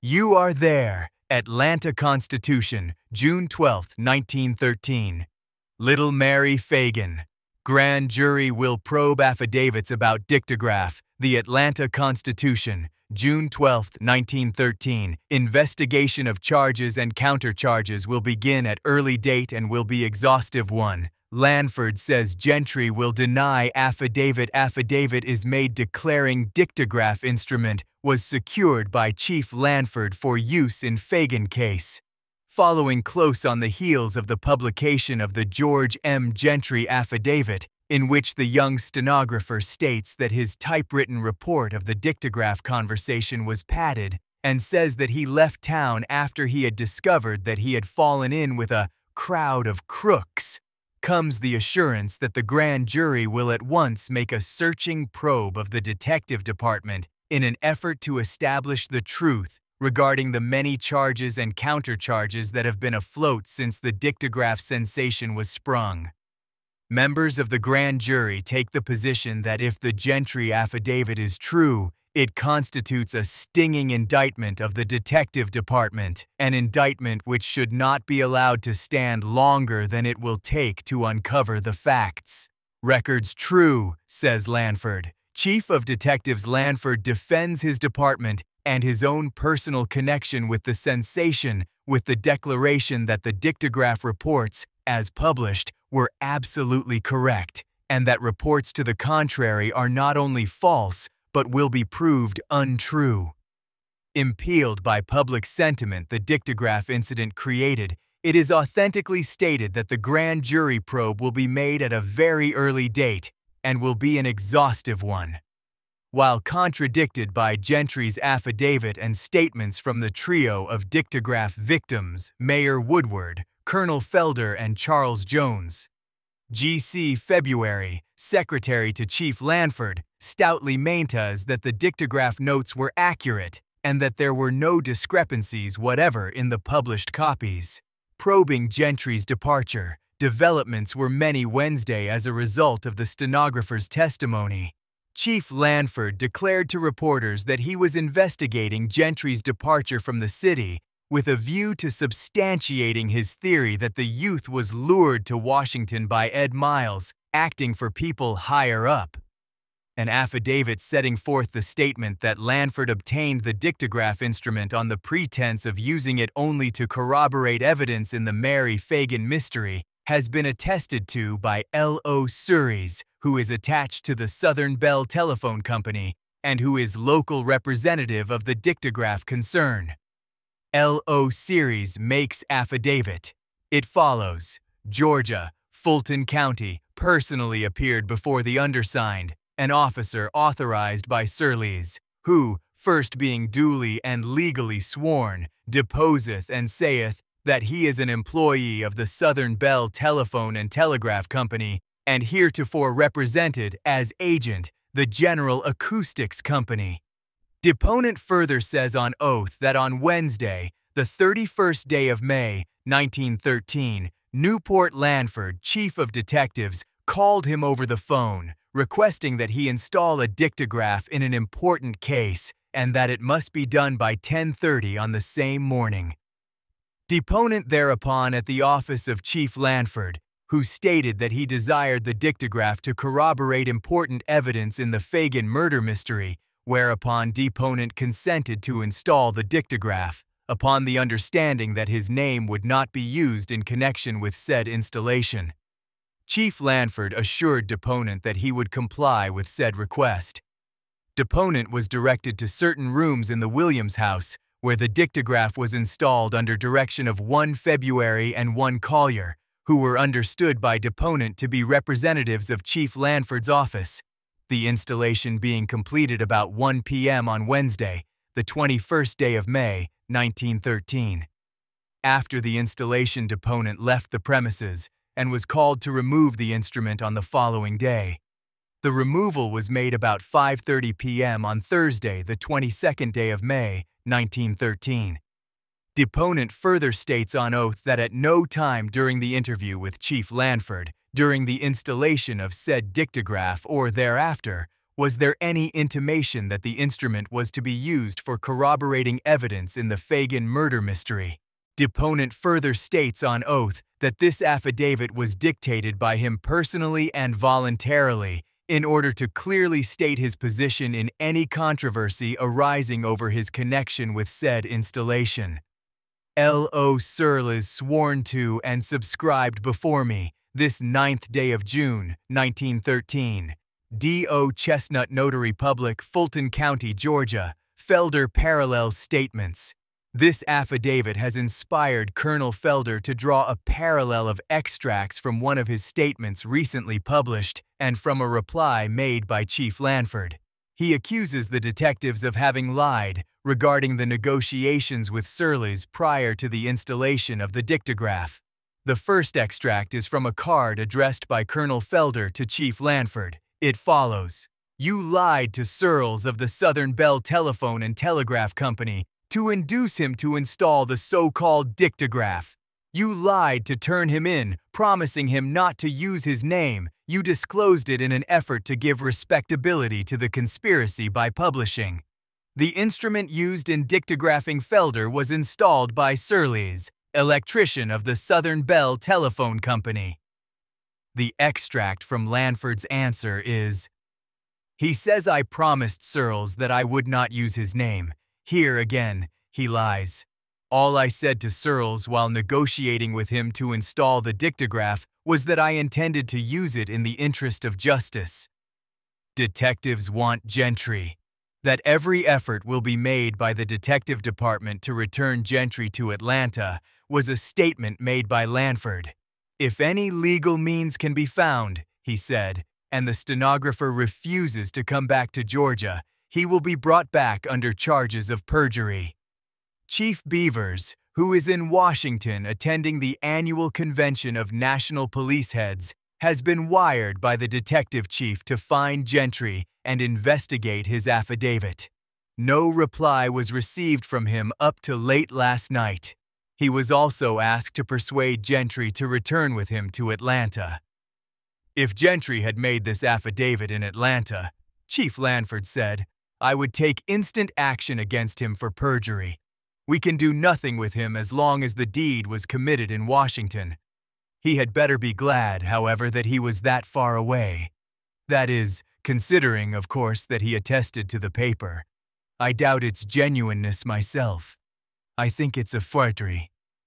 You are there, Atlanta Constitution, June 12, 1913. Little Mary Fagan. Grand jury will probe affidavits about dictograph, the Atlanta Constitution, June 12, 1913. Investigation of charges and countercharges will begin at early date and will be exhaustive one. Lanford says Gentry will deny affidavit. Affidavit is made declaring dictograph instrument was secured by Chief Lanford for use in Fagan case. Following close on the heels of the publication of the George M. Gentry affidavit, in which the young stenographer states that his typewritten report of the dictograph conversation was padded and says that he left town after he had discovered that he had fallen in with a crowd of crooks, comes the assurance that the grand jury will at once make a searching probe of the detective department in an effort to establish the truth regarding the many charges and countercharges that have been afloat since the dictograph sensation was sprung. Members of the grand jury take the position that if the Gentry affidavit is true, it constitutes a stinging indictment of the detective department, an indictment which should not be allowed to stand longer than it will take to uncover the facts. Records true, says Lanford. Chief of Detectives Lanford defends his department and his own personal connection with the sensation with the declaration that the dictograph reports, as published, were absolutely correct, and that reports to the contrary are not only false, but will be proved untrue. Impelled by public sentiment the dictograph incident created, it is authentically stated that the grand jury probe will be made at a very early date and will be an exhaustive one. While contradicted by Gentry's affidavit and statements from the trio of dictograph victims, Mayor Woodward, Colonel Felder, and Charles Jones, G.C. February, Secretary to Chief Lanford, stoutly maintains that the dictograph notes were accurate and that there were no discrepancies whatever in the published copies. Probing Gentry's departure, developments were many Wednesday as a result of the stenographer's testimony. Chief Lanford declared to reporters that he was investigating Gentry's departure from the city with a view to substantiating his theory that the youth was lured to Washington by Ed Miles, acting for people higher up. An affidavit setting forth the statement that Lanford obtained the dictograph instrument on the pretense of using it only to corroborate evidence in the Mary Fagan mystery has been attested to by L.O. Suries, who is attached to the Southern Bell Telephone Company and who is local representative of the dictograph concern. L.O. Suries makes affidavit. It follows: Georgia, Fulton County, personally appeared before the undersigned, an officer authorized by Surlees, who, first being duly and legally sworn, deposeth and saith that he is an employee of the Southern Bell Telephone and Telegraph Company, and heretofore represented as agent the General Acoustics Company. Deponent further says on oath that on Wednesday, the 31st day of May, 1913, Newport Lanford, Chief of Detectives, called him over the phone, requesting that he install a dictograph in an important case and that it must be done by 10:30 on the same morning. Deponent thereupon at the office of Chief Lanford, who stated that he desired the dictograph to corroborate important evidence in the Fagan murder mystery, whereupon deponent consented to install the dictograph, upon the understanding that his name would not be used in connection with said installation. Chief Lanford assured deponent that he would comply with said request. Deponent was directed to certain rooms in the Williams house, where the dictograph was installed under direction of one February and one Collier, who were understood by deponent to be representatives of Chief Lanford's office, the installation being completed about 1 p.m. on Wednesday, the 21st day of May, 1913. After the installation, deponent left the premises and was called to remove the instrument on the following day. The removal was made about 5:30 p.m. on Thursday, the 22nd day of May, 1913. Deponent further states on oath that at no time during the interview with Chief Lanford, during the installation of said dictograph or thereafter, Was there any intimation that the instrument was to be used for corroborating evidence in the Fagan murder mystery? Deponent further states on oath that this affidavit was dictated by him personally and voluntarily in order to clearly state his position in any controversy arising over his connection with said installation. L.O. Searle is sworn to and subscribed before me this 9th day of June, 1913. D.O. Chestnut Notary Public, Fulton County, Georgia. Felder parallels statements. This affidavit has inspired Colonel Felder to draw a parallel of extracts from one of his statements recently published and from a reply made by Chief Lanford. He accuses the detectives of having lied regarding the negotiations with Searles prior to the installation of the dictograph. The first extract is from a card addressed by Colonel Felder to Chief Lanford. It follows: "You lied to Searles of the Southern Bell Telephone and Telegraph Company to induce him to install the so-called dictograph. You lied to turn him in, promising him not to use his name. You disclosed it in an effort to give respectability to the conspiracy by publishing. The instrument used in dictagraphing Felder was installed by Searles, electrician of the Southern Bell Telephone Company." The extract from Lanford's answer is: "He says I promised Searles that I would not use his name. Here again, he lies. All I said to Searles while negotiating with him to install the dictograph was that I intended to use it in the interest of justice. Detectives want Gentry. That every effort will be made by the detective department to return Gentry to Atlanta was a statement made by Lanford. If any legal means can be found, he said, and the stenographer refuses to come back to Georgia, he will be brought back under charges of perjury." Chief Beavers, who is in Washington attending the annual convention of national police heads, has been wired by the detective chief to find Gentry and investigate his affidavit. No reply was received from him up to late last night. He was also asked to persuade Gentry to return with him to Atlanta. "If Gentry had made this affidavit in Atlanta," Chief Lanford said, "I would take instant action against him for perjury. We can do nothing with him as long as the deed was committed in Washington. He had better be glad, however, that he was that far away. That is, considering, of course, that he attested to the paper. I doubt its genuineness myself. I think it's a forgery.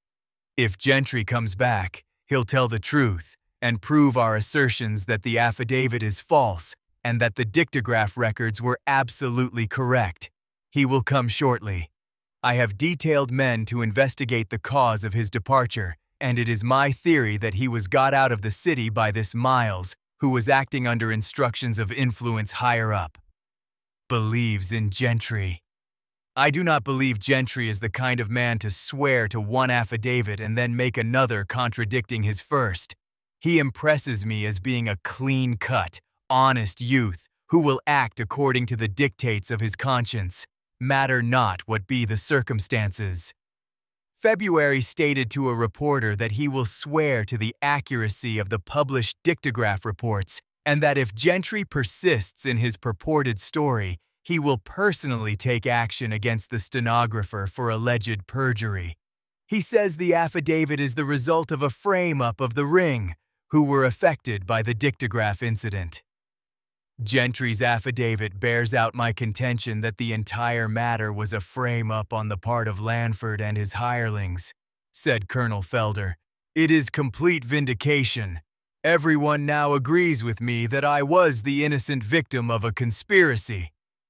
If Gentry comes back, he'll tell the truth and prove our assertions that the affidavit is false and that the dictograph records were absolutely correct. He will come shortly. I have detailed men to investigate the cause of his departure, and it is my theory that he was got out of the city by this Miles, who was acting under instructions of influence higher up. Believes in Gentry. I do not believe Gentry is the kind of man to swear to one affidavit and then make another contradicting his first. He impresses me as being a clean-cut, honest youth who will act according to the dictates of his conscience, matter not what be the circumstances." February stated to a reporter that he will swear to the accuracy of the published dictograph reports and that if Gentry persists in his purported story, he will personally take action against the stenographer for alleged perjury. He says the affidavit is the result of a frame-up of the Ring, who were affected by the dictograph incident. Gentry's affidavit bears out my contention that the entire matter was a frame-up on the part of Lanford and his hirelings, said Colonel Felder. It is complete vindication. Everyone now agrees with me that I was the innocent victim of a conspiracy.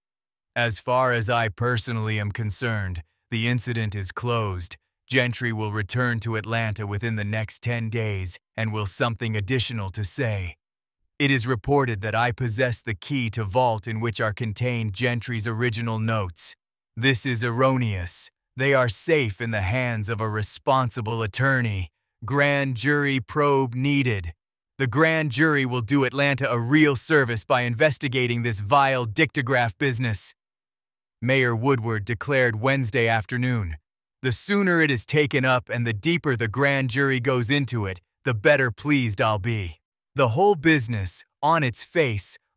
As far as I personally am concerned, the incident is closed. Gentry will return to Atlanta within the next 10 days and will something additional to say. It is reported that I possess the key to vault in which are contained Gentry's original notes. This is erroneous. They are safe in the hands of a responsible attorney. Grand jury probe needed. The grand jury will do Atlanta a real service by investigating this vile dictograph business. Mayor Woodward declared Wednesday afternoon. The sooner it is taken up and the deeper the grand jury goes into it, the better pleased I'll be. The whole business, on its face,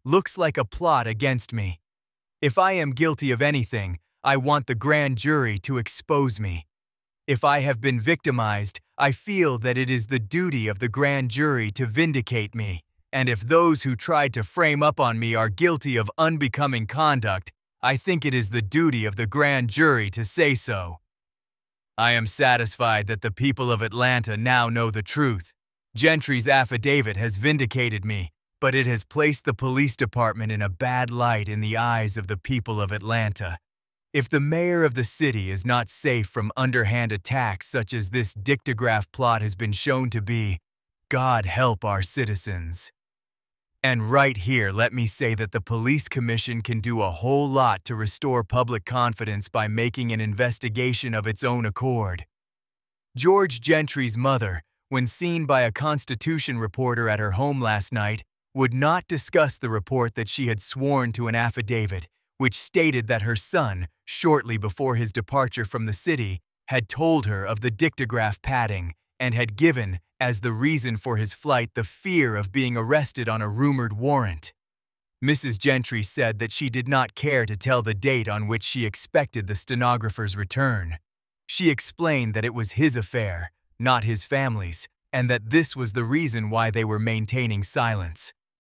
looks like a plot against me. If I am guilty of anything, I want the grand jury to expose me. If I have been victimized, I feel that it is the duty of the grand jury to vindicate me. And if those who tried to frame up on me are guilty of unbecoming conduct, I think it is the duty of the grand jury to say so. I am satisfied that the people of Atlanta now know the truth. Gentry's affidavit has vindicated me, but it has placed the police department in a bad light in the eyes of the people of Atlanta. If the mayor of the city is not safe from underhand attacks such as this dictograph plot has been shown to be, God help our citizens. And right here, let me say that the police commission can do a whole lot to restore public confidence by making an investigation of its own accord. George Gentry's mother, when seen by a Constitution reporter at her home last night, would not discuss the report that she had sworn to an affidavit, which stated that her son, shortly before his departure from the city, had told her of the dictograph padding and had given, as the reason for his flight, the fear of being arrested on a rumored warrant. Mrs. Gentry said that she did not care to tell the date on which she expected the stenographer's return. She explained that it was his affair, not his family's, and that this was the reason why they were maintaining silence.